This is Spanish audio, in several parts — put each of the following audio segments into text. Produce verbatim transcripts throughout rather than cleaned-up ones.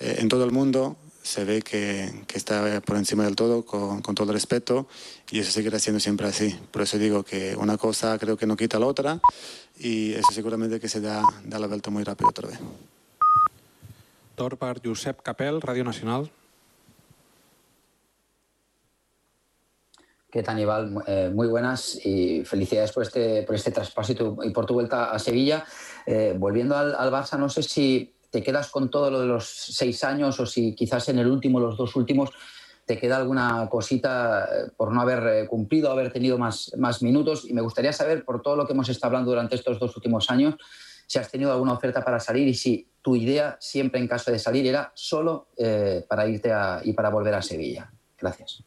eh, en todo el mundo se ve que, que está por encima del todo, con, con todo el respeto, y eso seguirá siendo siempre así. Por eso digo que una cosa creo que no quita la otra, y eso seguramente que se da, da la vuelta muy rápido otra vez. Torn per Josep Capel, Radio Nacional. ¿Qué tal, Aníbal? Eh, muy buenas y felicidades por este, por este traspaso y, tu, y por tu vuelta a Sevilla. Eh, volviendo al, al Barça, no sé si te quedas con todo lo de los seis años o si quizás en el último, los dos últimos, te queda alguna cosita por no haber cumplido, haber tenido más, más minutos. Y me gustaría saber, por todo lo que hemos estado hablando durante estos dos últimos años, si has tenido alguna oferta para salir y si tu idea, siempre en caso de salir, era solo eh, para irte a, y para volver a Sevilla. Gracias.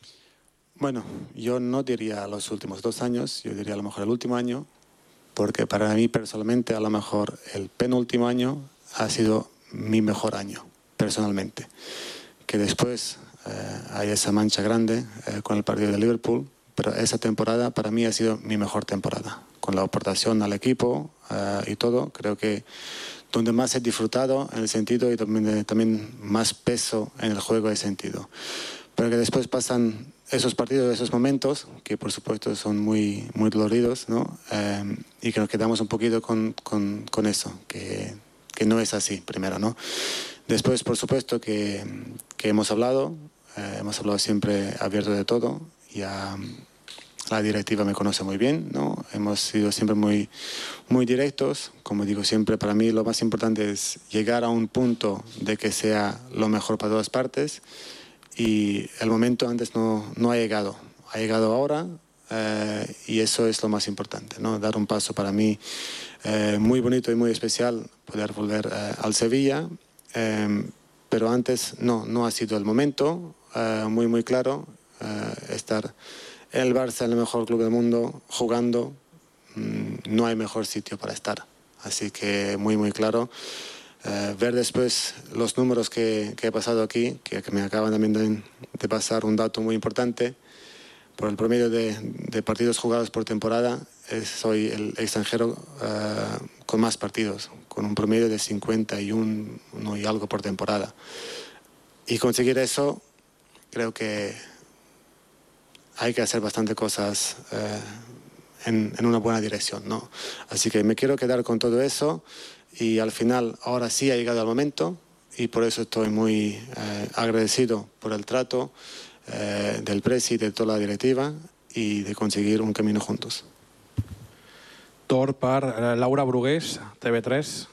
Bueno, yo no diría los últimos dos años, yo diría a lo mejor el último año, porque para mí personalmente a lo mejor el penúltimo año ha sido mi mejor año, personalmente. Que después eh, hay esa mancha grande eh, con el partido de Liverpool, pero esa temporada para mí ha sido mi mejor temporada. Con la aportación al equipo eh, y todo, creo que donde más he disfrutado en el sentido y también, también más peso en el juego he sentido. Pero que después pasan esos partidos, esos momentos, que por supuesto son muy, muy doloridos, ¿no? Eh, y que nos quedamos un poquito con, con, con eso, que, que no es así, primero, ¿no? Después, por supuesto, que, que hemos hablado, eh, hemos hablado siempre abierto de todo, ya la directiva me conoce muy bien, ¿no? Hemos sido siempre muy, muy directos, como digo siempre, para mí lo más importante es llegar a un punto de que sea lo mejor para todas partes. Y el momento antes no, no ha llegado, ha llegado ahora eh, y eso es lo más importante, ¿no? Dar un paso para mí eh, muy bonito y muy especial, poder volver eh, al Sevilla, eh, pero antes no, no ha sido el momento, eh, muy muy claro, eh, estar en el Barça, en el mejor club del mundo, jugando, mmm, no hay mejor sitio para estar, así que muy muy claro. Uh, ver después los números que, que he pasado aquí, que, que me acaban también de, de pasar un dato muy importante. Por el promedio de, de partidos jugados por temporada, es, soy el extranjero uh, con más partidos, con un promedio de cincuenta y uno y algo por temporada. Y conseguir eso, creo que hay que hacer bastante cosas uh, en, en una buena dirección, ¿no? Así que me quiero quedar con todo eso. Y al final, ahora sí ha llegado el momento y por eso estoy muy eh, agradecido por el trato eh, del presi, de toda la directiva y de conseguir un camino juntos. Torn per Laura Brugués, T V tres.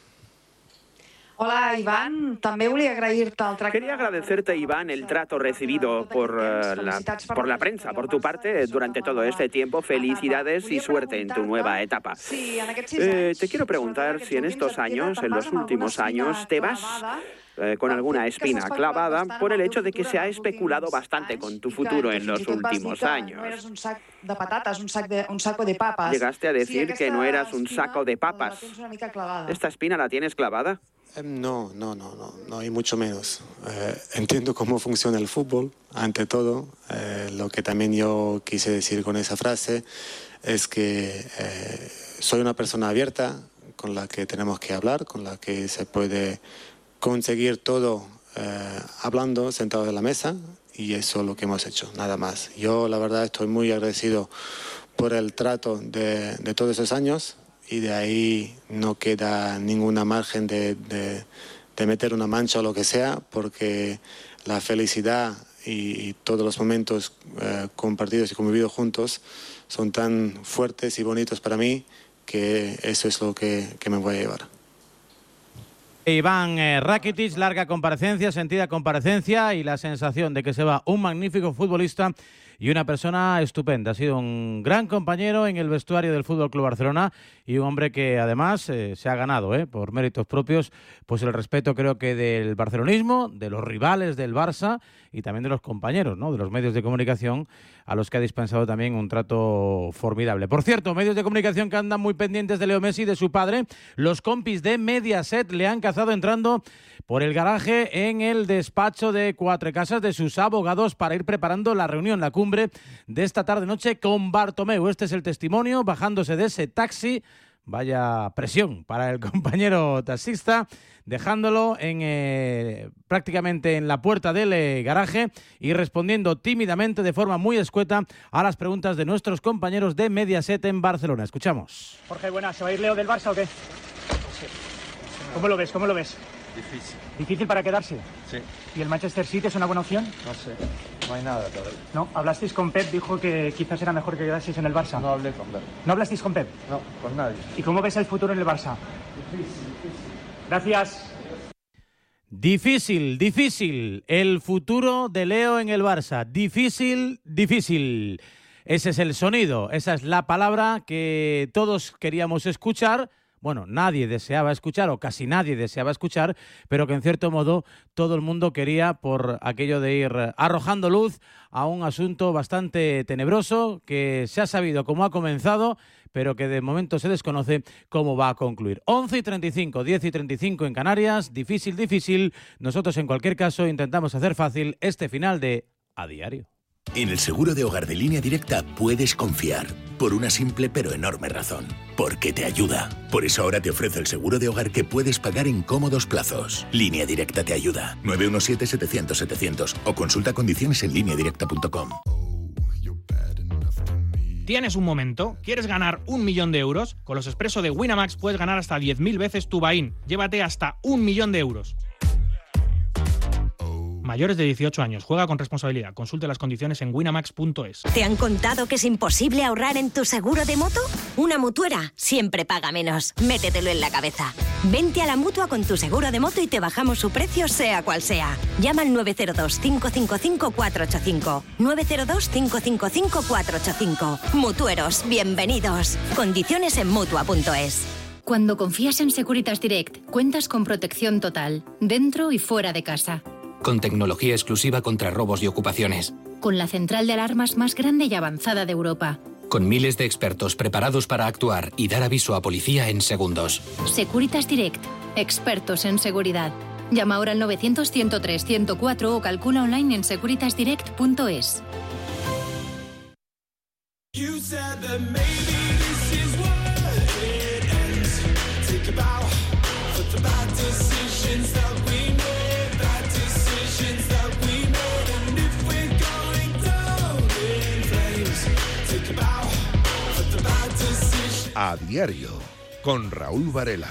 Hola, Iván. También volia agrair-te el trato. Quería agradecerte, Iván, el trato recibido por, uh, la, por la prensa, por tu parte, durante todo este tiempo. Felicidades y suerte en tu nueva etapa. Eh, te quiero preguntar si en estos años, en los últimos años, te vas eh, con alguna espina clavada por el hecho de que se ha especulado bastante con tu futuro en los últimos años. De patatas, un, sac de, un saco de papas. Llegaste a decir que no eras un saco de papas. ¿Esta espina la tienes clavada? No, no, no, no, no, y mucho menos. Eh, entiendo cómo funciona el fútbol, ante todo. Eh, lo que también yo quise decir con esa frase es que eh, soy una persona abierta con la que tenemos que hablar, con la que se puede conseguir todo eh, hablando, sentado en la mesa, y eso es lo que hemos hecho, nada más. Yo, la verdad, estoy muy agradecido por el trato de, de todos esos años. Y de ahí no queda ninguna margen de, de, de meter una mancha o lo que sea, porque la felicidad y, y todos los momentos eh, compartidos y convividos juntos son tan fuertes y bonitos para mí que eso es lo que, que me voy a llevar. Iván eh, Rakitic, larga comparecencia, sentida comparecencia y la sensación de que se va un magnífico futbolista y una persona estupenda. Ha sido un gran compañero en el vestuario del F C Barcelona y un hombre que además eh, se ha ganado, eh, por méritos propios, pues el respeto creo que del barcelonismo, de los rivales del Barça y también de los compañeros, ¿no?, de los medios de comunicación a los que ha dispensado también un trato formidable. Por cierto, medios de comunicación que andan muy pendientes de Leo Messi y de su padre, los compis de Mediaset le han cazado entrando por el garaje en el despacho de Cuatro Casas de sus abogados para ir preparando la reunión, la cumbre de esta tarde-noche con Bartomeu. Este es el testimonio, bajándose de ese taxi, Vaya presión para el compañero taxista, dejándolo en, eh, prácticamente en la puerta del eh, garaje y respondiendo tímidamente de forma muy escueta a las preguntas de nuestros compañeros de Mediaset en Barcelona. Escuchamos. Jorge, buenas. ¿Se va a ir Leo del Barça o qué? Sí. ¿Cómo lo ves? ¿Cómo lo ves? Difícil. ¿Difícil para quedarse? Sí. ¿Y el Manchester City es una buena opción? No sé, no hay nada todavía. No, hablasteis con Pep, dijo que quizás era mejor que quedaseis en el Barça. No hablé con Pep. ¿No hablasteis con Pep? No, con nadie. ¿Y cómo ves el futuro en el Barça? Difícil, difícil. Gracias. Difícil, difícil. El futuro de Leo en el Barça. Difícil, difícil. Ese es el sonido, esa es la palabra que todos queríamos escuchar. Bueno, nadie deseaba escuchar, o casi nadie deseaba escuchar, pero que en cierto modo todo el mundo quería, por aquello de ir arrojando luz a un asunto bastante tenebroso, que se ha sabido cómo ha comenzado, pero que de momento se desconoce cómo va a concluir. once y treinta y cinco, diez y treinta y cinco en Canarias, difícil, difícil. Nosotros en cualquier caso intentamos hacer fácil este final de A Diario. En el seguro de hogar de Línea Directa puedes confiar, por una simple pero enorme razón, porque te ayuda. Por eso ahora te ofrece el seguro de hogar que puedes pagar en cómodos plazos. Línea Directa te ayuda. nueve uno siete, setecientos, setecientos o consulta condiciones en línea directa punto com. ¿Tienes un momento? ¿Quieres ganar un millón de euros? Con los Expreso de Winamax puedes ganar hasta diez mil veces tu buy-in. Llévate hasta un millón de euros. Mayores de dieciocho años. Juega con responsabilidad. Consulte las condiciones en winamax punto es. ¿Te han contado que es imposible ahorrar en tu seguro de moto? Una Mutuera siempre paga menos. Métetelo en la cabeza. Vente a la Mutua con tu seguro de moto y te bajamos su precio sea cual sea. Llama al nueve cero dos, cinco cinco cinco, cuatro ocho cinco. nueve cero dos, cinco cinco cinco, cuatro ocho cinco. Mutueros, bienvenidos. Condiciones en mutua punto es. Cuando confías en Securitas Direct, cuentas con protección total, dentro y fuera de casa. Con tecnología exclusiva contra robos y ocupaciones. Con la central de alarmas más grande y avanzada de Europa. Con miles de expertos preparados para actuar y dar aviso a policía en segundos. Securitas Direct. Expertos en seguridad. Llama ahora al novecientos, ciento tres, ciento cuatro o calcula online en securitas direct punto es. A Diario, con Raúl Varela.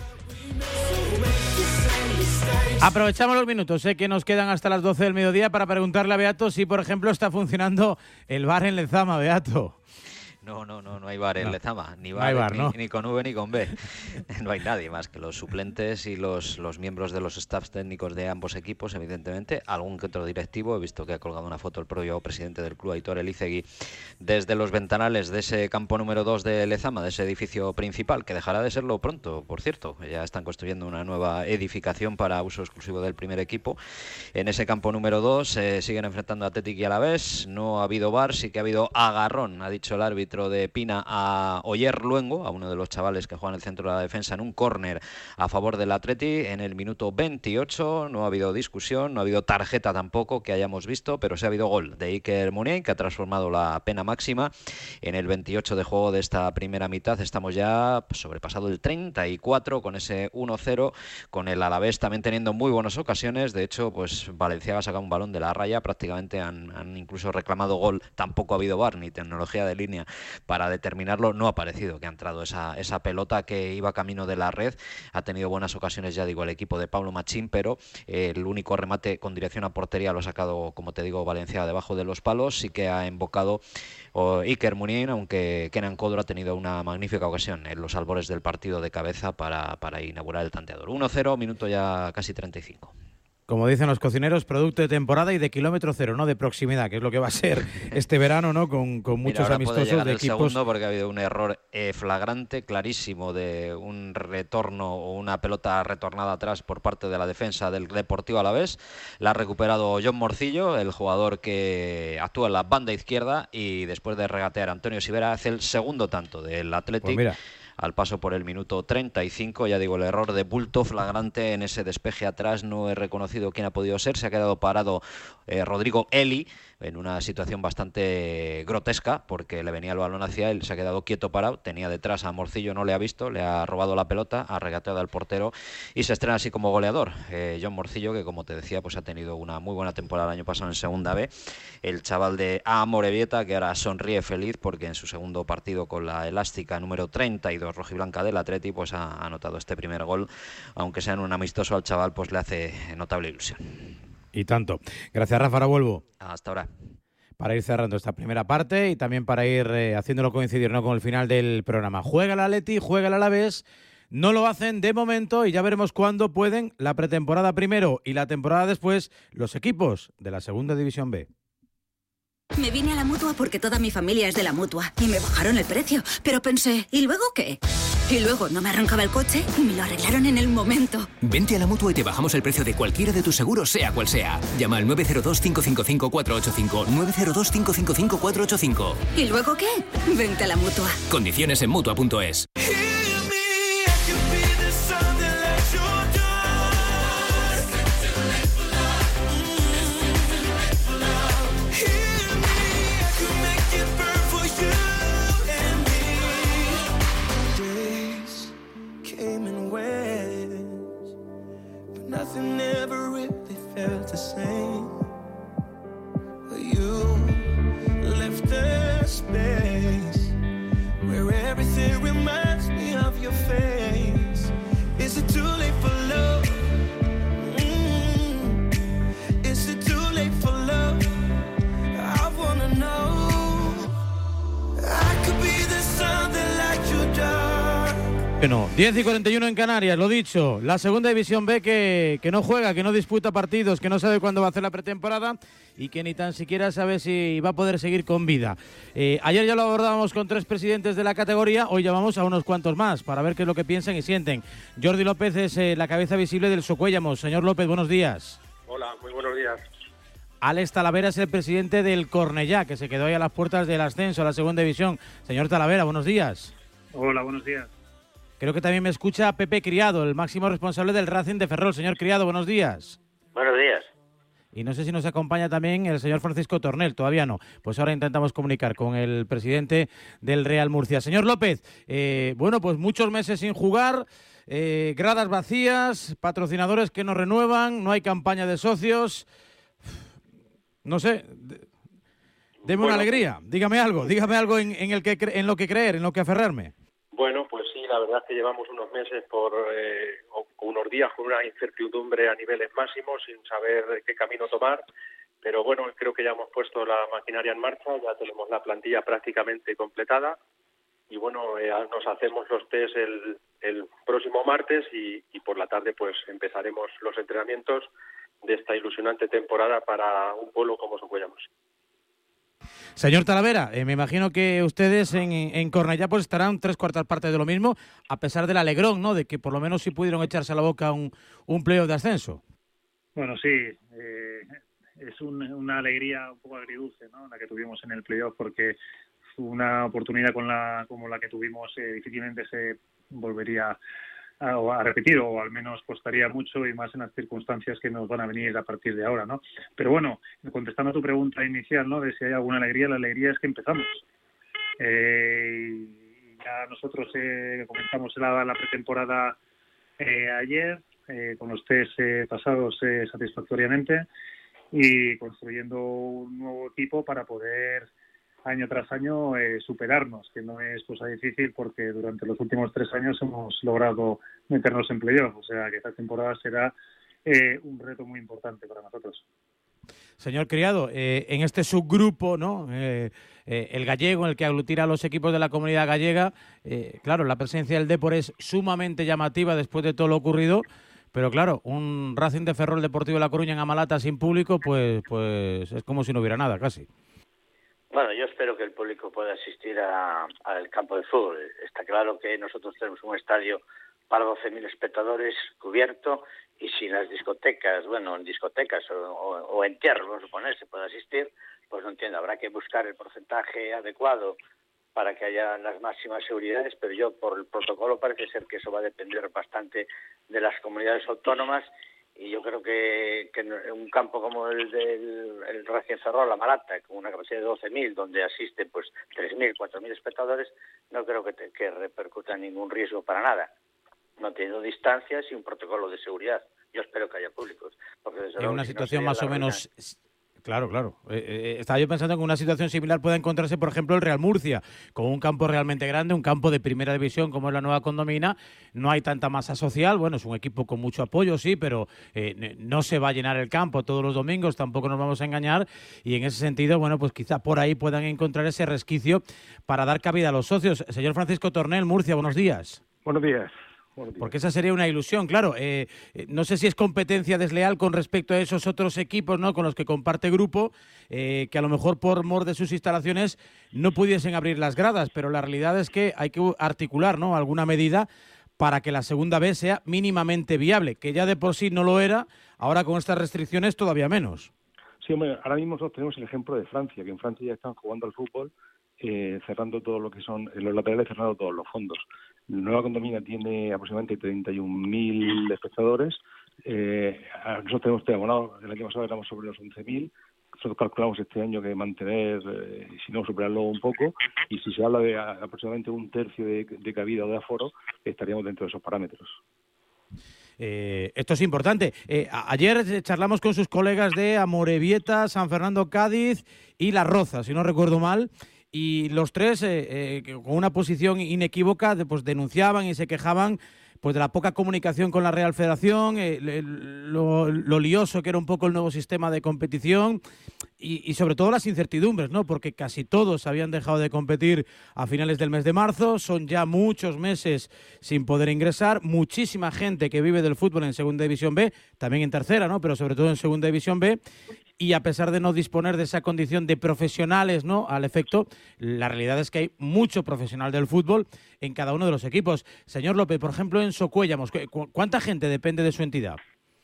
Aprovechamos los minutos eh, que nos quedan hasta las doce del mediodía para preguntarle a Beato si, por ejemplo, está funcionando el bar en Lezama, Beato. No, no, no, no hay bar en No. Lezama, ni No bar, hay bar, ni, ¿no? ni con V ni con B. No hay nadie más que los suplentes y los, los miembros de los staffs técnicos de ambos equipos, evidentemente. Algún que otro directivo, he visto que ha colgado una foto el propio presidente del club, Aitor Elizegui, desde los ventanales de ese campo número dos de Lezama, de ese edificio principal, que dejará de serlo pronto, por cierto. Ya están construyendo una nueva edificación para uso exclusivo del primer equipo. En ese campo número dos se eh, siguen enfrentando a Athletic y Alavés. No ha habido bar, sí que ha habido agarrón, ha dicho el árbitro de Pina, a Oyer Luengo, a uno de los chavales que juega en el centro de la defensa, en un córner a favor del Atleti en el minuto veintiocho. No ha habido discusión, no ha habido tarjeta tampoco que hayamos visto, pero sí ha habido gol de Iker Muniain, que ha transformado la pena máxima en el veintiocho de juego de esta primera mitad. Estamos ya sobrepasado el treinta y cuatro con ese uno cero, con el Alavés también teniendo muy buenas ocasiones. De hecho, pues Valenciaga ha sacado un balón de la raya, prácticamente han, han incluso reclamado gol. Tampoco ha habido V A R ni tecnología de línea para determinarlo. No ha parecido que ha entrado esa, esa pelota que iba camino de la red. Ha tenido buenas ocasiones, ya digo, el equipo de Pablo Machín, pero eh, el único remate con dirección a portería lo ha sacado, como te digo, Valenciaga debajo de los palos. Sí que ha invocado oh, Iker Muniain, aunque Kenan Kodro ha tenido una magnífica ocasión en los albores del partido de cabeza para, para inaugurar el tanteador. uno cero, minuto ya casi treinta y cinco. Como dicen los cocineros, producto de temporada y de kilómetro cero, no de proximidad, que es lo que va a ser este verano, ¿no? Con, con muchos Mira, ahora amistosos puede llegar de el equipos. segundo porque ha habido un error eh, flagrante, clarísimo, de un retorno o una pelota retornada atrás por parte de la defensa del Deportivo Alavés. La ha recuperado John Morcillo, el jugador que actúa en la banda izquierda, y después de regatear Antonio Sivera hace el segundo tanto del Athletic. Pues mira. al paso por el minuto treinta y cinco. Ya digo, el error de bulto flagrante en ese despeje atrás, no he reconocido quién ha podido ser, se ha quedado parado eh, Rodrigo Eli, en una situación bastante grotesca, porque le venía el balón hacia él, se ha quedado quieto parado, tenía detrás a Morcillo, no le ha visto, le ha robado la pelota, ha regateado al portero y se estrena así como goleador. Eh, John Morcillo, que como te decía, pues ha tenido una muy buena temporada el año pasado en Segunda B, el chaval de Amorebieta, que ahora sonríe feliz porque en su segundo partido con la elástica número treinta y dos rojiblanca del Atleti, pues ha anotado este primer gol, aunque sea en un amistoso, al chaval pues le hace notable ilusión. Y tanto. Gracias, Rafa. Ahora vuelvo. Hasta ahora. Para ir cerrando esta primera parte y también para ir eh, haciéndolo coincidir, ¿no?, con el final del programa. Juega el Atleti, juega el Alavés. No lo hacen de momento y ya veremos cuándo pueden la pretemporada primero y la temporada después los equipos de la Segunda División B. Me vine a la Mutua porque toda mi familia es de la Mutua y me bajaron el precio. Pero pensé, ¿y luego qué? Y luego no me arrancaba el coche y me lo arreglaron en el momento. Vente a la Mutua y te bajamos el precio de cualquiera de tus seguros, sea cual sea. Llama al nueve cero dos, cinco cinco cinco, cuatro ocho cinco, nueve cero dos, cinco cinco cinco, cuatro ocho cinco. ¿Y luego qué? Vente a la Mutua. Condiciones en Mutua punto es. Nothing ever really felt the same. You left a space where everything reminds me of your face. Is it too late for love? Mm-hmm. Is it too late for love? I wanna know. I could be the sun that lights your dark. Bueno, diez y cuarenta y uno en Canarias, lo dicho, la Segunda División B que, que no juega, que no disputa partidos, que no sabe cuándo va a hacer la pretemporada y que ni tan siquiera sabe si va a poder seguir con vida. Eh, ayer ya lo abordábamos con tres presidentes de la categoría, hoy llamamos a unos cuantos más para ver qué es lo que piensan y sienten. Jordi López es eh, la cabeza visible del Socuéllamos. Señor López, buenos días. Hola, muy buenos días. Alex Talavera es el presidente del Cornellá, que se quedó ahí a las puertas del ascenso a la Segunda División. Señor Talavera, buenos días. Hola, buenos días. Creo que también me escucha Pepe Criado, el máximo responsable del Racing de Ferrol. Señor Criado, buenos días. Buenos días. Y no sé si nos acompaña también el señor Francisco Tornel, todavía no. Pues ahora intentamos comunicar con el presidente del Real Murcia. Señor López, eh, bueno, pues muchos meses sin jugar, eh, gradas vacías, patrocinadores que no renuevan, no hay campaña de socios. No sé, deme bueno, una alegría, dígame algo, dígame algo en, en, el que, en lo que creer, en lo que aferrarme. Bueno, pues sí, la verdad es que llevamos unos meses por, eh, o unos días con una incertidumbre a niveles máximos, sin saber qué camino tomar, pero bueno, creo que ya hemos puesto la maquinaria en marcha, ya tenemos la plantilla prácticamente completada y bueno, eh, nos hacemos los test el, el próximo martes y, y por la tarde pues empezaremos los entrenamientos de esta ilusionante temporada para un pueblo como Socuéllamos. Señor Talavera, eh, me imagino que ustedes en, en Cornellá pues estarán tres cuartas partes de lo mismo, a pesar del alegrón, ¿no?, de que por lo menos sí pudieron echarse a la boca un, un playoff de ascenso. Bueno, sí, eh, es un, una alegría un poco agridulce, ¿no?, la que tuvimos en el playoff, porque una oportunidad con la, como la que tuvimos eh, difícilmente se volvería a, a repetir, o al menos costaría mucho, y más en las circunstancias que nos van a venir a partir de ahora, ¿no? Pero bueno, contestando a tu pregunta inicial, ¿no?, de si hay alguna alegría, la alegría es que empezamos. Eh, y ya nosotros eh, comenzamos la, la pretemporada eh, ayer, eh, con los test eh, pasados eh, satisfactoriamente, y construyendo un nuevo equipo para poder año tras año eh, superarnos, que no es cosa difícil porque durante los últimos tres años hemos logrado meternos en playoff, o sea que esta temporada será eh, un reto muy importante para nosotros. Señor Criado, eh, en este subgrupo, ¿no?, eh, eh, el gallego, en el que aglutina a los equipos de la comunidad gallega, eh, claro, la presencia del Dépor es sumamente llamativa después de todo lo ocurrido, pero claro, un Racing de Ferrol Deportivo de La Coruña en Amalata sin público, pues, pues es como si no hubiera nada, casi. Bueno, yo espero que el público pueda asistir a, al campo de fútbol. Está claro que nosotros tenemos un estadio para doce mil espectadores cubierto, y si en las discotecas, bueno, en discotecas o, o, o en tierra, vamos a suponer, se puede asistir, pues no entiendo, habrá que buscar el porcentaje adecuado para que haya las máximas seguridades, pero yo por el protocolo parece ser que eso va a depender bastante de las comunidades autónomas, y yo creo que, que en un campo como el del el recién cerrado La Malata, con una capacidad de doce mil, donde asisten pues tres mil, cuatro mil espectadores, no creo que, te, que repercuta ningún riesgo para nada, manteniendo distancias y un protocolo de seguridad. Yo espero que haya públicos. Porque desde en luego, una si situación no más o ruina. menos... Claro, claro. Eh, eh, estaba yo pensando que una situación similar puede encontrarse, por ejemplo, el Real Murcia, con un campo realmente grande, un campo de primera división como es la Nueva Condomina. No hay tanta masa social. Bueno, es un equipo con mucho apoyo, sí, pero eh, no se va a llenar el campo todos los domingos, tampoco nos vamos a engañar. Y en ese sentido, bueno, pues quizá por ahí puedan encontrar ese resquicio para dar cabida a los socios. Señor Francisco Tornel, Murcia, buenos días. Buenos días. Porque esa sería una ilusión, claro. Eh, eh, no sé si es competencia desleal con respecto a esos otros equipos, ¿no?, con los que comparte grupo, eh, que a lo mejor por mor de sus instalaciones no pudiesen abrir las gradas, pero la realidad es que hay que articular, ¿no?, alguna medida para que la segunda B sea mínimamente viable, que ya de por sí no lo era, ahora con estas restricciones todavía menos. Sí, hombre, ahora mismo nosotros tenemos el ejemplo de Francia, que en Francia ya están jugando al fútbol, eh, cerrando todo lo que son los laterales, cerrando todos los fondos. La Nueva Condomina tiene aproximadamente treinta y un mil espectadores. Eh, nosotros tenemos este abonado, el año pasado éramos sobre los once mil. Nosotros calculamos este año que mantener, eh, si no superarlo un poco, y si se habla de a, aproximadamente un tercio de, de cabida o de aforo, estaríamos dentro de esos parámetros. Eh, esto es importante. Eh, a, ayer charlamos con sus colegas de Amorebieta, San Fernando, Cádiz y Las Rozas, si no recuerdo mal. Y los tres, eh, eh, con una posición inequívoca, de, pues denunciaban y se quejaban pues de la poca comunicación con la Real Federación, eh, lo, lo lioso que era un poco el nuevo sistema de competición y, y sobre todo las incertidumbres, ¿no? Porque casi todos habían dejado de competir a finales del mes de marzo, son ya muchos meses sin poder ingresar, muchísima gente que vive del fútbol en Segunda División B, también en Tercera, ¿no?, pero sobre todo en Segunda División B. Y a pesar de no disponer de esa condición de profesionales, ¿no?, al efecto, la realidad es que hay mucho profesional del fútbol en cada uno de los equipos. Señor López, por ejemplo, en Socuéllamos, ¿cuánta gente depende de su entidad?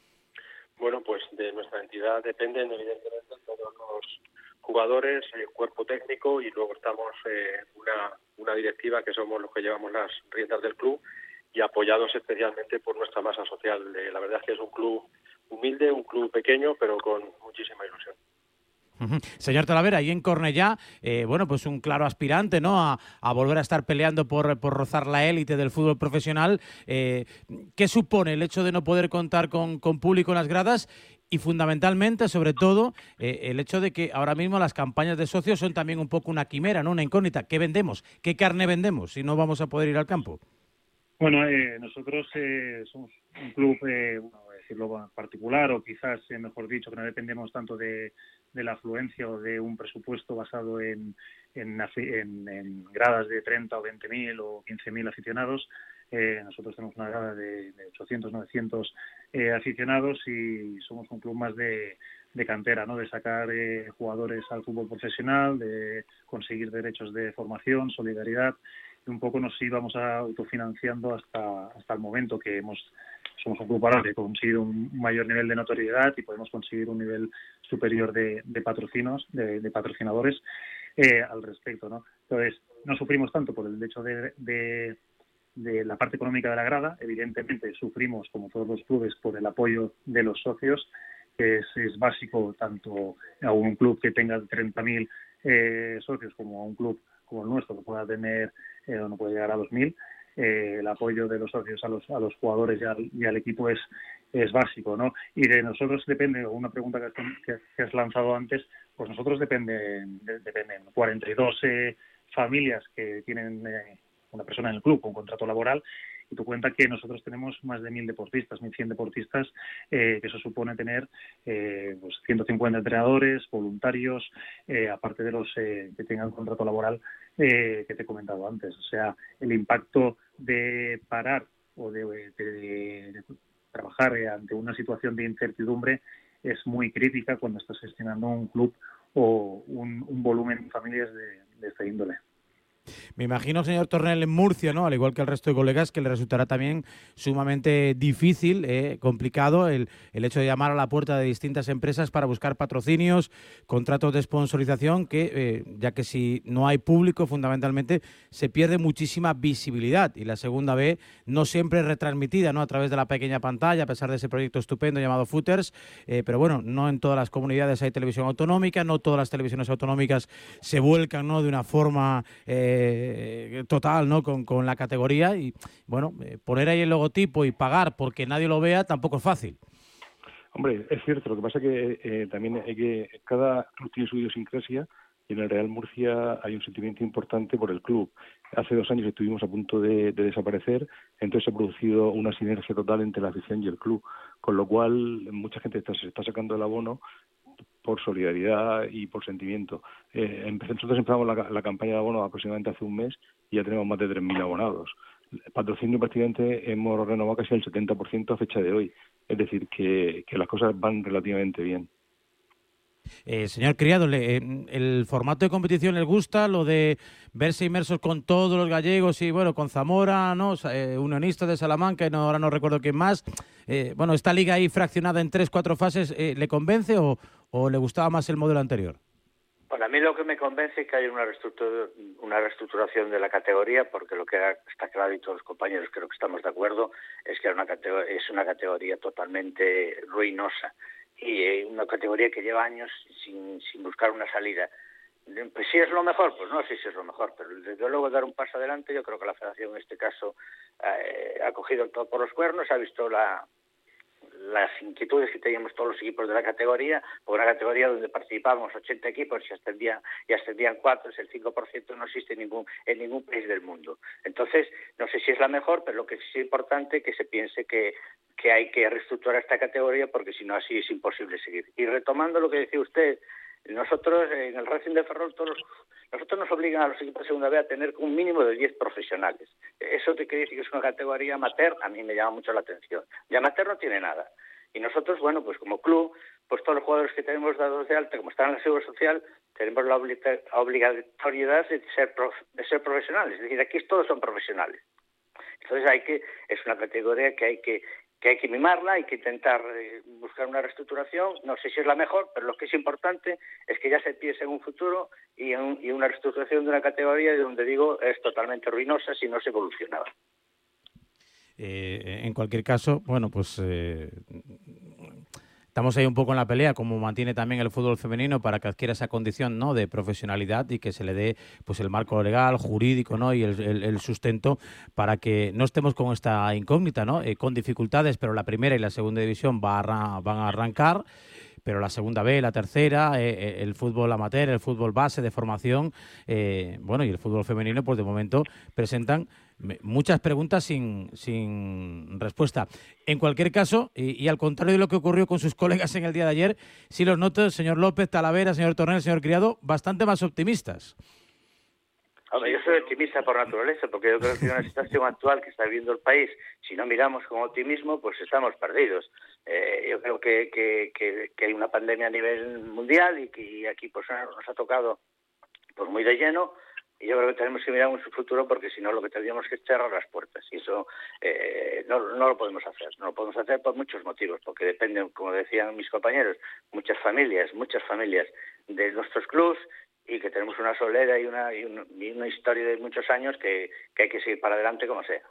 Bueno, pues de nuestra entidad dependen evidentemente todos los jugadores, el cuerpo técnico, y luego estamos eh, una, una directiva que somos los que llevamos las riendas del club y apoyados especialmente por nuestra masa social. Eh, la verdad es que es un club humilde, un club pequeño, pero con muchísima ilusión. Uh-huh. Señor Talavera, ahí en Cornellá, eh, bueno, pues un claro aspirante, ¿no?, a, a volver a estar peleando por, por rozar la élite del fútbol profesional. Eh, ¿Qué supone el hecho de no poder contar con, con público en las gradas? Y fundamentalmente, sobre todo, eh, el hecho de que ahora mismo las campañas de socios son también un poco una quimera, ¿no?, una incógnita. ¿Qué vendemos? ¿Qué carne vendemos si no vamos a poder ir al campo? Bueno, eh, nosotros eh, somos un club, eh, bueno, decirlo particular, o quizás, eh, mejor dicho, que no dependemos tanto de, de la afluencia o de un presupuesto basado en, en, en, en gradas de treinta o veinte mil o quince mil aficionados. Eh, nosotros tenemos una grada de, de ochocientos, novecientos eh, aficionados, y somos un club más de, de cantera, ¿no?, de sacar eh, jugadores al fútbol profesional, de conseguir derechos de formación, solidaridad. Y un poco nos íbamos autofinanciando hasta hasta el momento que hemos somos un club ahora que conseguido un mayor nivel de notoriedad y podemos conseguir un nivel superior de, de patrocinos, de, de patrocinadores eh, al respecto, ¿no? Entonces, no sufrimos tanto por el hecho de, de, de la parte económica de la grada. Evidentemente, sufrimos, como todos los clubes, por el apoyo de los socios, que es, es básico tanto a un club que tenga treinta mil eh, socios como a un club como el nuestro, que pueda tener eh, o no puede llegar a dos mil. Eh, el apoyo de los socios a los a los jugadores y al, y al equipo es es básico, ¿no? Y de nosotros depende, una pregunta que has, que, que has lanzado antes, pues nosotros dependen de, dependen cuarenta y dos eh, familias que tienen eh, una persona en el club con contrato laboral, y tú cuenta que nosotros tenemos más de mil deportistas, mil cien deportistas, eh, que eso supone tener eh, pues ciento cincuenta entrenadores, voluntarios, eh, aparte de los eh, que tengan contrato laboral eh, que te he comentado antes. O sea, el impacto de parar o de, de, de, de trabajar eh, ante una situación de incertidumbre es muy crítica cuando estás gestionando un club o un, un volumen de familias de, de esta índole. Me imagino, señor Tornel, en Murcia, ¿no? Al igual que el resto de colegas, que le resultará también sumamente difícil, eh, complicado, el, el hecho de llamar a la puerta de distintas empresas para buscar patrocinios, contratos de sponsorización, que eh, ya que si no hay público, fundamentalmente, se pierde muchísima visibilidad. Y la segunda B no siempre es retransmitida, ¿no? A través de la pequeña pantalla, a pesar de ese proyecto estupendo llamado Footers. Eh, pero bueno, no en todas las comunidades hay televisión autonómica, no todas las televisiones autonómicas se vuelcan, ¿no? De una forma eh, total, ¿no? Con, con la categoría. Y bueno, eh, poner ahí el logotipo y pagar porque nadie lo vea tampoco es fácil. Hombre, es cierto. Lo que pasa es que eh, también hay que cada club tiene su idiosincrasia. Y en el Real Murcia hay un sentimiento importante por el club. Hace dos años estuvimos a punto de, de desaparecer, entonces se ha producido una sinergia total entre la afición y el club, con lo cual mucha gente está, se está sacando el abono por solidaridad y por sentimiento. Eh, empecé, nosotros empezamos la, la campaña de abono aproximadamente hace un mes y ya tenemos más de tres mil abonados. El patrocinio prácticamente hemos renovado casi el setenta por ciento a fecha de hoy, es decir, que, que las cosas van relativamente bien. Eh, señor Criado, le, eh, ¿el formato de competición les gusta? Lo de verse inmersos con todos los gallegos y, bueno, con Zamora, ¿no? Eh, Unionistas de Salamanca, y no, ahora no recuerdo quién más. Eh, bueno, esta liga ahí fraccionada en tres, cuatro fases, eh, ¿le convence o, o le gustaba más el modelo anterior? Bueno, a mí lo que me convence es que hay una, reestructura, una reestructuración de la categoría, porque lo que está claro, y todos los compañeros creo que estamos de acuerdo, es que era una categoría, es una categoría totalmente ruinosa. Y una categoría que lleva años sin, sin buscar una salida. Pues si es lo mejor, pues no sé si es lo mejor, pero desde luego dar un paso adelante. Yo creo que la Federación en este caso eh, ha cogido el todo por los cuernos, ha visto la, las inquietudes que teníamos todos los equipos de la categoría, por una categoría donde participábamos ochenta equipos y ascendían, y ascendían cuatro, es el cinco por ciento, no existe en ningún, en ningún país del mundo. Entonces, no sé si es la mejor, pero lo que sí es importante es que se piense que que hay que reestructurar esta categoría, porque si no así es imposible seguir. Y retomando lo que decía usted, nosotros en el Racing de Ferrol, todos, nosotros nos obligan a los equipos de segunda B a tener un mínimo de diez profesionales. Eso te quiere decir que es una categoría amateur, a mí me llama mucho la atención. Y amateur no tiene nada. Y nosotros, bueno, pues como club, pues todos los jugadores que tenemos dados de alta, como están en la Seguridad Social, tenemos la obligatoriedad de ser, prof, de ser profesionales. Es decir, aquí todos son profesionales. Entonces hay que, es una categoría que hay que que hay que mimarla, hay que intentar eh, buscar una reestructuración. No sé si es la mejor, pero lo que es importante es que ya se piense en un futuro y en un, y una reestructuración de una categoría de donde, digo, es totalmente ruinosa si no se evolucionaba. Eh, en cualquier caso, bueno, pues eh, estamos ahí un poco en la pelea, como mantiene también el fútbol femenino, para que adquiera esa condición, ¿no?, de profesionalidad y que se le dé pues el marco legal, jurídico, ¿no?, y el, el, el sustento para que no estemos con esta incógnita, ¿no?, eh, con dificultades, pero la primera y la segunda división va a, van a arrancar. Pero la segunda B, la tercera, eh, el fútbol amateur, el fútbol base de formación, eh, bueno, y el fútbol femenino, pues de momento presentan muchas preguntas sin, sin respuesta. En cualquier caso, y, y al contrario de lo que ocurrió con sus colegas en el día de ayer, sí los noto, señor López, Talavera, señor Tornel, señor Criado, bastante más optimistas. Hombre, yo soy optimista por naturaleza, porque yo creo que en una situación actual que está viviendo el país, si no miramos con optimismo, pues estamos perdidos. Eh, yo creo que, que, que, que hay una pandemia a nivel mundial y que aquí pues nos ha tocado pues muy de lleno, y yo creo que tenemos que mirar en su futuro, porque si no lo que tendríamos que es cerrar las puertas, y eso eh, no, no lo podemos hacer. No lo podemos hacer por muchos motivos, porque dependen, como decían mis compañeros, muchas familias, muchas familias de nuestros clubes, y que tenemos una solera y una, y una, y una historia de muchos años que, que hay que seguir para adelante como sea.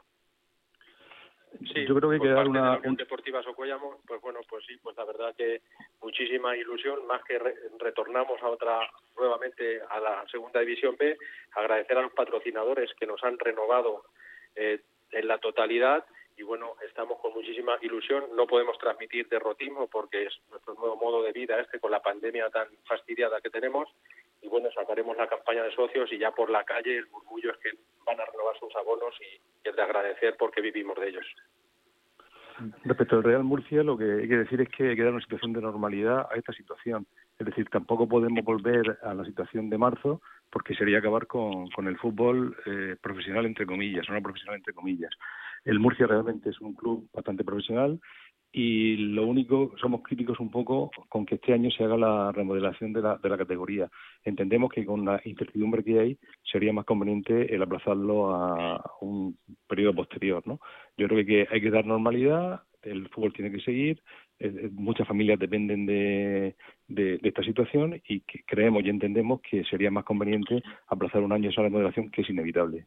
Sí, yo creo que hay que dar una... de la Unión Deportiva Socuellamo, pues bueno, pues sí, pues la verdad que muchísima ilusión, más que re retornamos a otra, nuevamente a la Segunda División B, agradecer a los patrocinadores que nos han renovado eh, en la totalidad, y bueno, estamos con muchísima ilusión. No podemos transmitir derrotismo porque es nuestro nuevo modo de vida este, con la pandemia tan fastidiada que tenemos, y bueno, sacaremos la campaña de socios, y ya por la calle el murmullo es que van a renovar sus abonos y, y es de agradecer porque vivimos de ellos. Respecto al Real Murcia, lo que hay que decir es que hay que dar una situación de normalidad a esta situación. Es decir, tampoco podemos volver a la situación de marzo, porque sería acabar con, con el fútbol eh, profesional, entre comillas, o no profesional, entre comillas. El Murcia realmente es un club bastante profesional, y lo único, somos críticos un poco con que este año se haga la remodelación de la, de la categoría. Entendemos que con la incertidumbre que hay sería más conveniente el aplazarlo a un periodo posterior, ¿no? Yo creo que hay que dar normalidad, el fútbol tiene que seguir, eh, muchas familias dependen de, de, de esta situación y que creemos y entendemos que sería más conveniente aplazar un año esa remodelación, que es inevitable.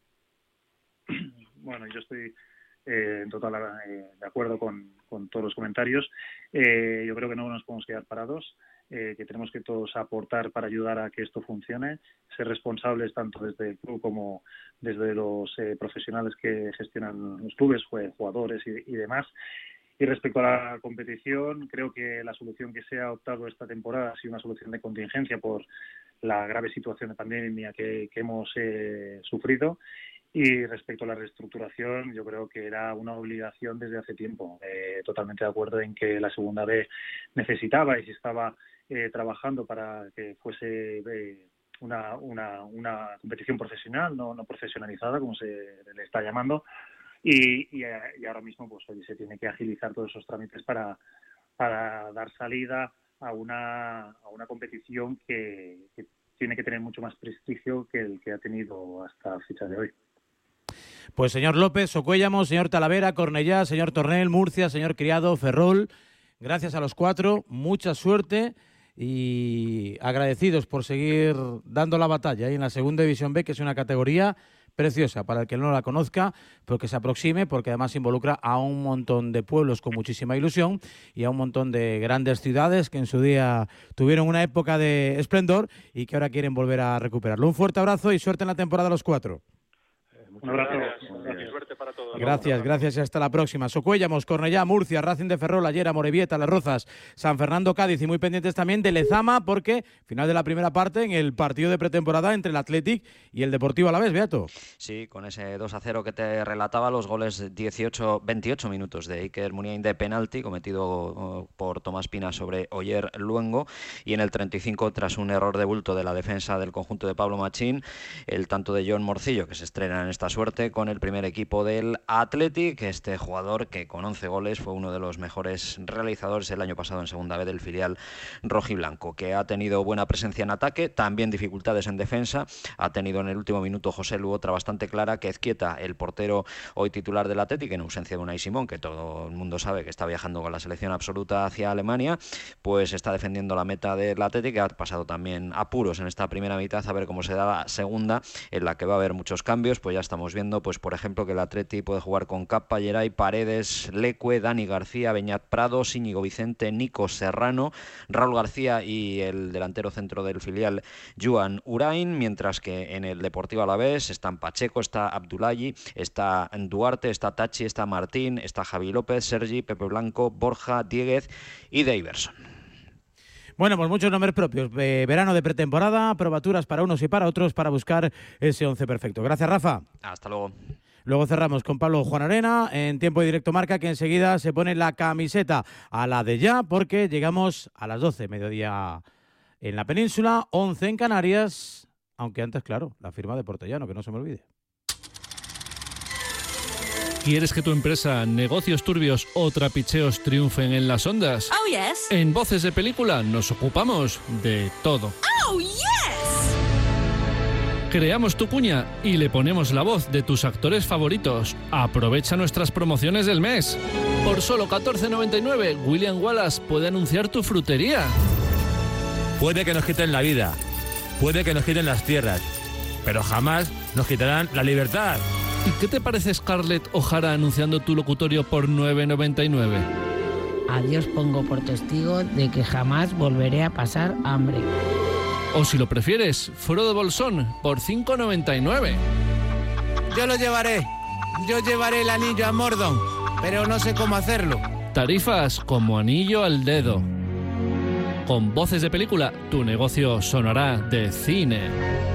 Bueno, yo estoy eh, en total eh, de acuerdo con, con todos los comentarios. Eh, yo creo que no nos podemos quedar parados, eh, que tenemos que todos aportar para ayudar a que esto funcione, ser responsables tanto desde el club como desde los eh, profesionales que gestionan los clubes, jugadores y, y demás. Y respecto a la competición, creo que la solución que se ha optado esta temporada ha sido una solución de contingencia por la grave situación de pandemia que, que hemos eh, sufrido. Y respecto a la reestructuración, yo creo que era una obligación desde hace tiempo. Eh, totalmente de acuerdo en que la segunda B necesitaba y se estaba eh, trabajando para que fuese eh, una, una, una competición profesional, no, no profesionalizada, como se le está llamando. Y, y, y ahora mismo pues hoy se tiene que agilizar todos esos trámites para, para dar salida a una, a una competición que, que tiene que tener mucho más prestigio que el que ha tenido hasta fecha de hoy. Pues señor López, Socuéllamos, señor Talavera, Cornellá, señor Tornel, Murcia, señor Criado, Ferrol, gracias a los cuatro, mucha suerte y agradecidos por seguir dando la batalla ahí en la Segunda División B, que es una categoría preciosa para el que no la conozca, porque se aproxime, porque además involucra a un montón de pueblos con muchísima ilusión y a un montón de grandes ciudades que en su día tuvieron una época de esplendor y que ahora quieren volver a recuperarlo. Un fuerte abrazo y suerte en la temporada a los cuatro. Un abrazo. Gracias. Suerte para todos. Gracias, gracias y hasta la próxima. Socuéllamos, Cornellá, Murcia, Racing de Ferrol, Llera, Morevieta, Las Rozas, San Fernando, Cádiz y muy pendientes también de Lezama porque final de la primera parte en el partido de pretemporada entre el Athletic y el Deportivo Alavés, Beato. Sí, con ese dos a cero que te relataba, los goles dieciocho, veintiocho minutos de Iker Muniain de penalti cometido por Tomás Pina sobre Oyer Luengo y en el treinta y cinco, tras un error de bulto de la defensa del conjunto de Pablo Machín, el tanto de John Morcillo, que se estrena en esta suerte con el primer equipo del Athletic, este jugador que con once goles fue uno de los mejores realizadores el año pasado en segunda B del filial rojiblanco, que ha tenido buena presencia en ataque, también dificultades en defensa, ha tenido en el último minuto José Lu otra bastante clara, que Ezquieta, el portero hoy titular del Athletic, en ausencia de Unai Simón, que todo el mundo sabe que está viajando con la selección absoluta hacia Alemania, pues está defendiendo la meta del Athletic, que ha pasado también apuros en esta primera mitad, a ver cómo se da la segunda, en la que va a haber muchos cambios, pues ya estamos viendo, pues por ejemplo, que el Athletic puede jugar con Capa, Geray, Paredes, Lecue, Dani García, Beñat Prados, Íñigo Vicente, Nico Serrano, Raúl García y el delantero centro del filial, Joan Urain, mientras que en el Deportivo Alavés están Pacheco, está Abdullahi, está Duarte, está Tachi, está Martín, está Javi López, Sergi, Pepe Blanco, Borja, Dieguez y Deiverson. Bueno, pues muchos nombres propios. Eh, verano de pretemporada, probaturas para unos y para otros para buscar ese once perfecto. Gracias, Rafa. Hasta luego. Luego cerramos con Pablo Juan Arena en Tiempo de Directo Marca, que enseguida se pone la camiseta a la de ya, porque llegamos a las doce, mediodía en la península, once en Canarias, aunque antes, claro, la firma de Portellano, que no se me olvide. ¿Quieres que tu empresa, negocios turbios o trapicheos triunfen en las ondas? Oh, yes. En Voces de Película nos ocupamos de todo. Oh, yes. Creamos tu cuña y le ponemos la voz de tus actores favoritos. Aprovecha nuestras promociones del mes. Por solo catorce noventa y nueve, William Wallace puede anunciar tu frutería. Puede que nos quiten la vida, puede que nos quiten las tierras, pero jamás nos quitarán la libertad. ¿Y qué te parece Scarlett O'Hara anunciando tu locutorio por nueve noventa y nueve? A Dios pongo por testigo de que jamás volveré a pasar hambre. O si lo prefieres, Frodo Bolsón por cinco noventa y nueve. Yo lo llevaré. Yo llevaré el anillo a Mordor, pero no sé cómo hacerlo. Tarifas como anillo al dedo. Con Voces de Película, tu negocio sonará de cine.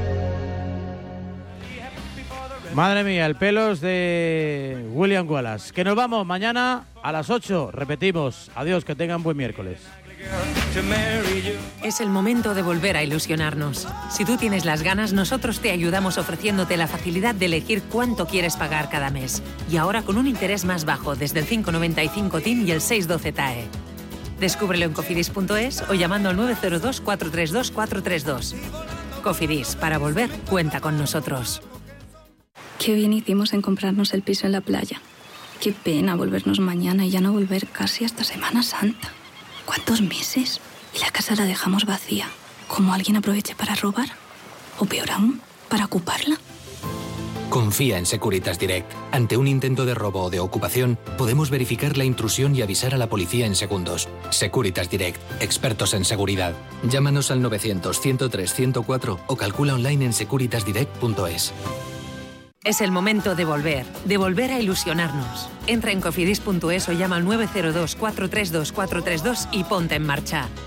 Madre mía, el pelos de William Wallace. Que nos vamos mañana a las ocho. Repetimos. Adiós, que tengan buen miércoles. Es el momento de volver a ilusionarnos. Si tú tienes las ganas, nosotros te ayudamos ofreciéndote la facilidad de elegir cuánto quieres pagar cada mes. Y ahora con un interés más bajo, desde el cinco coma noventa y cinco T I N y el seis coma doce T A E. Descúbrelo en cofidis punto es o llamando al nueve cero dos, cuatro tres dos, cuatro tres dos. Cofidis, para volver, cuenta con nosotros. Qué bien hicimos en comprarnos el piso en la playa. Qué pena volvernos mañana y ya no volver casi hasta Semana Santa. ¿Cuántos meses? Y la casa la dejamos vacía. ¿Cómo alguien aproveche para robar? O peor aún, para ocuparla. Confía en Securitas Direct. Ante un intento de robo o de ocupación, podemos verificar la intrusión y avisar a la policía en segundos. Securitas Direct, expertos en seguridad. Llámanos al novecientos, ciento tres, ciento cuatro o calcula online en securitas direct punto es. Es el momento de volver, de volver a ilusionarnos. Entra en cofidis punto es o llama al nueve cero dos, cuatro tres dos, cuatro tres dos y ponte en marcha.